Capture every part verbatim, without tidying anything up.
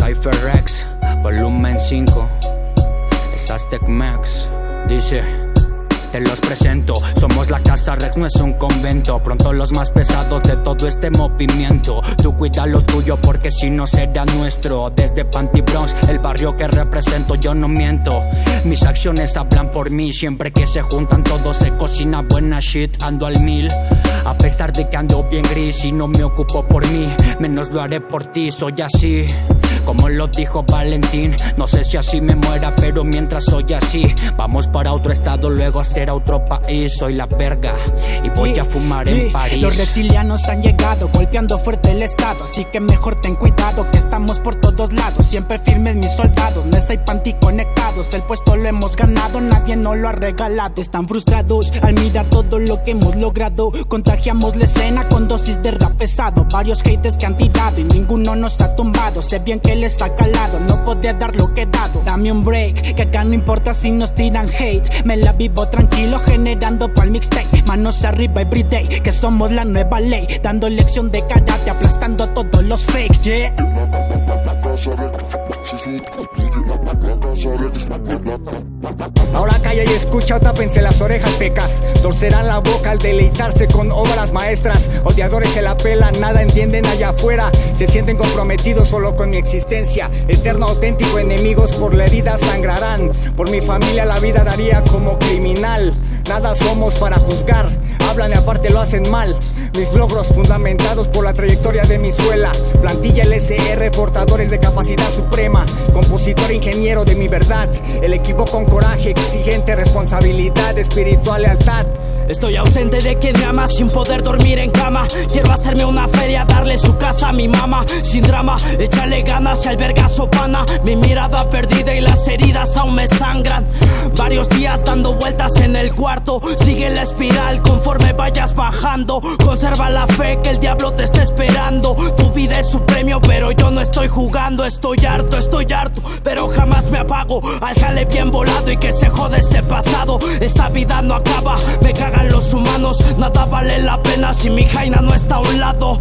Cypher X, volumen cinco. Es Aztec Max, dice. Te los presento, somos la Casa Rex, no es un convento. Pronto los más pesados de todo este movimiento. Tú cuida lo tuyo porque si no será nuestro. Desde Panty Bronx, el barrio que represento, yo no miento. Mis acciones hablan por mí. Siempre que se juntan todos se cocina buena shit. Ando al mil, a pesar de que ando bien gris. Y no me ocupo por mí, menos lo haré por ti. Soy así, como lo dijo Valentín. No sé si así me muera, pero mientras soy así, vamos para otro estado, luego será otro país. Soy la verga y voy sí, a fumar sí. en París. Los reptilianos han llegado, golpeando fuerte el estado. Así que mejor ten cuidado, que estamos por todos lados. Siempre firmes mis soldados, Nessa y Panty conectados. El puesto lo hemos ganado, nadie nos lo ha regalado. Están frustrados al mirar todo lo que hemos logrado. Contagiamos la escena con dosis de rap pesado. Varios haters que han tirado y ninguno nos ha tumbado. Sé bien que les ha calado, no podía dar lo que he dado. Dame un break, que acá no importa si nos tiran hate. Me la vivo tranquilo generando pa'l mixtape. Manos arriba everyday, que somos la nueva ley. Dando lección de karate, aplastando a todos los fakes, yeah. Ahora calla y escucha o tápense las orejas pecas. Torcerán la boca al deleitarse con obras maestras. Odiadores se la pelan, nada entienden allá afuera. Se sienten comprometidos solo con mi existencia. Eterno auténtico, enemigos por la herida sangrarán. Por mi familia la vida daría como criminal. Nada somos para juzgar, hablan y aparte lo hacen mal. Mis logros fundamentados por la trayectoria de mi suela. Plantilla L S R, portadores de capacidad suprema. Compositor, ingeniero de mi verdad. El equipo con coraje, exigente, responsabilidad, espiritual, lealtad. Estoy ausente de que drama, sin poder dormir en cama. Quiero hacerme una feria, darle su casa a mi mamá. Sin drama, échale ganas y al vergazo pana. Mi mirada perdida y las heridas aún me sangran. Varios días dando vueltas en el cuarto. Sigue la espiral conforme vayas bajando. Conserva la fe que el diablo te está esperando. Tu vida es su premio, pero yo no estoy jugando. Estoy harto, estoy harto, pero jamás me apago. Al jale bien volado y que se jode ese pasado. Esta vida no acaba, me caga los humanos, nada vale la pena si mi jaina no está a un lado.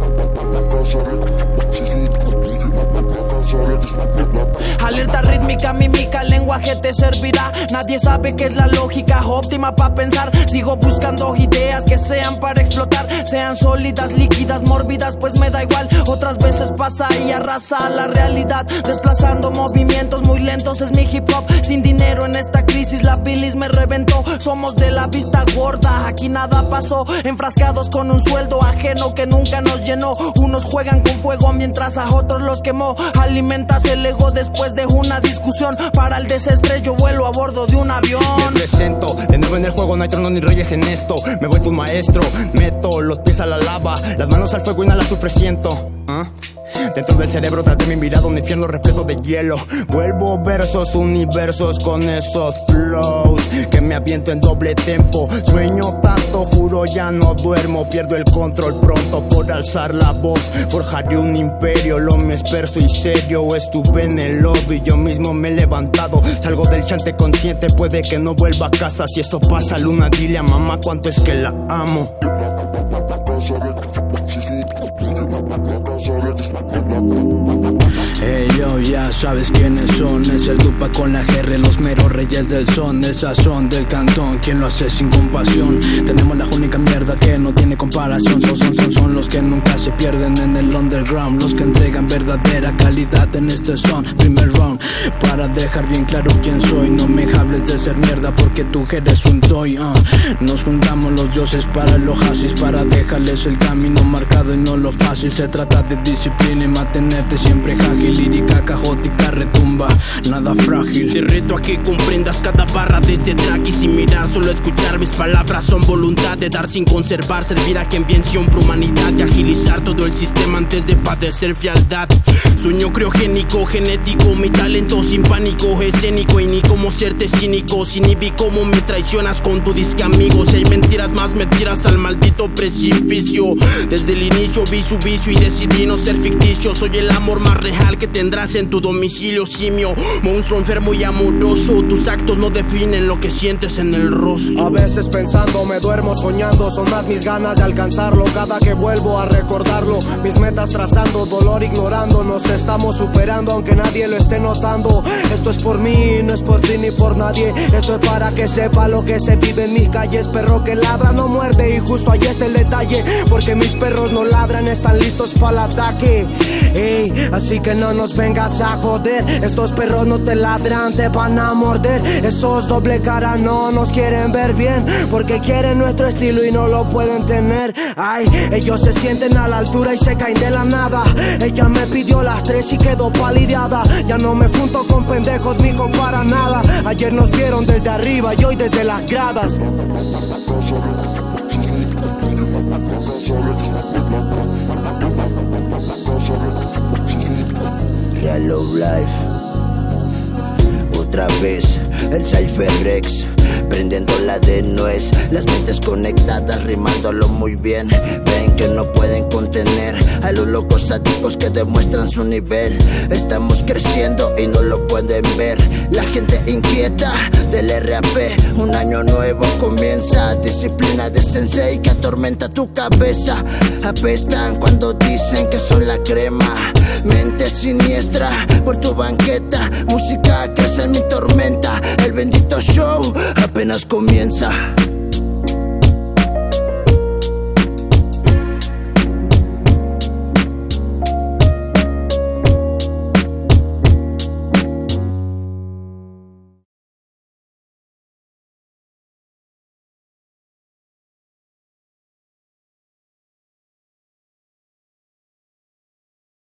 Alerta rítmica, mímica, lenguaje te servirá. Nadie sabe qué es la lógica óptima para pensar. Sigo buscando ideas que sean para explotar. Sean sólidas, líquidas, mórbidas, pues me da igual. Otras veces pasa y arrasa la realidad. Desplazando movimientos muy lentos es mi hip hop. Sin dinero en esta crisis la bilis me reventó. Somos de la vista gorda, aquí nada pasó. Enfrascados con un sueldo ajeno que nunca nos llenó. Unos juegan con fuego mientras a otros los quemó. Alimentas el ego después de una discusión. Para el desestrés yo vuelo a bordo de un avión. Me presento, de nuevo en el juego, no hay trono ni reyes en esto. Me voy tu maestro, meto los pies a la lava, las manos al fuego y nada sufre siento. ¿Ah? Dentro del cerebro traté mi mirada un infierno repleto de hielo. Vuelvo versos, universos con esos flows que me aviento en doble tempo. Sueño tanto, juro ya no duermo. Pierdo el control pronto por alzar la voz. Forjaré un imperio, lo me experto y serio. Estuve en el lodo y yo mismo me he levantado. Salgo del chante consciente, puede que no vuelva a casa. Si eso pasa, Luna, dile a mamá cuánto es que la amo. Hey yo, ya sabes quiénes son. Es el Dupa con la G R, los meros reyes del son. El sazón del cantón, quien lo hace sin compasión. Tenemos la única mierda que no tiene comparación. Son, son, son, son los que nunca se pierden en el underground. Los que entregan verdadera calidad en este son. Primer round, para dejar bien claro quién soy. No me hables de ser mierda porque tú eres un toy. uh. Nos juntamos los dioses para el oasis, para dejarles el camino marcado y no lo fácil. Se trata de disciplina y mantenerte siempre ágil. Lírica cajótica retumba, nada frágil. Te reto a que comprendas cada barra de este track y sin mirar, solo escuchar mis palabras son voluntad de dar sin conservar, servir a quien bien siempre humanidad y agilizar todo el sistema antes de padecer frialdad. Sueño criogénico, genético, mi talento sin pánico, escénico y ni cómo serte cínico, sin ni vi cómo me traicionas con tu disque amigo. Si hay mentiras más me tiras al maldito precipicio. Desde el inicio vi su vicio y decidí no ser ficticio. Soy el amor más real que tendrás en tu domicilio simio. Monstruo enfermo y amoroso, tus actos no definen lo que sientes en el rostro. A veces pensando me duermo soñando, son más mis ganas de alcanzarlo cada que vuelvo a recordarlo. Mis metas trazando, dolor ignorando, nos estamos superando aunque nadie lo esté notando. Esto es por mí, no es por ti ni por nadie. Esto es para que sepa lo que se vive en mis calles. Perro que ladra no muerde y justo ahí es el detalle, porque mis perros no ladran, están listos para el ataque. Ey, así que no nos vengas a joder, estos perros no te ladran, te van a morder. Esos doble cara no nos quieren ver bien, porque quieren nuestro estilo y no lo pueden tener. Ay, ellos se sienten a la altura y se caen de la nada. Ella me pidió las tres y quedó palideada. Ya no me junto con pendejos, mijo, para nada. Ayer nos vieron desde arriba y hoy desde las gradas. Real Love Life. Otra vez el Cypher Rex, prendiendo la de nuez, las mentes conectadas rimándolo muy bien. Ven que no pueden contener a los locos sádicos que demuestran su nivel. Estamos creciendo y no lo pueden ver, la gente inquieta del R A P. Un año nuevo comienza, disciplina de sensei que atormenta tu cabeza. Apestan cuando dicen que son la crema, mente siniestra por tu banqueta. Música que hace mi tormenta, el bendito show apenas comienza.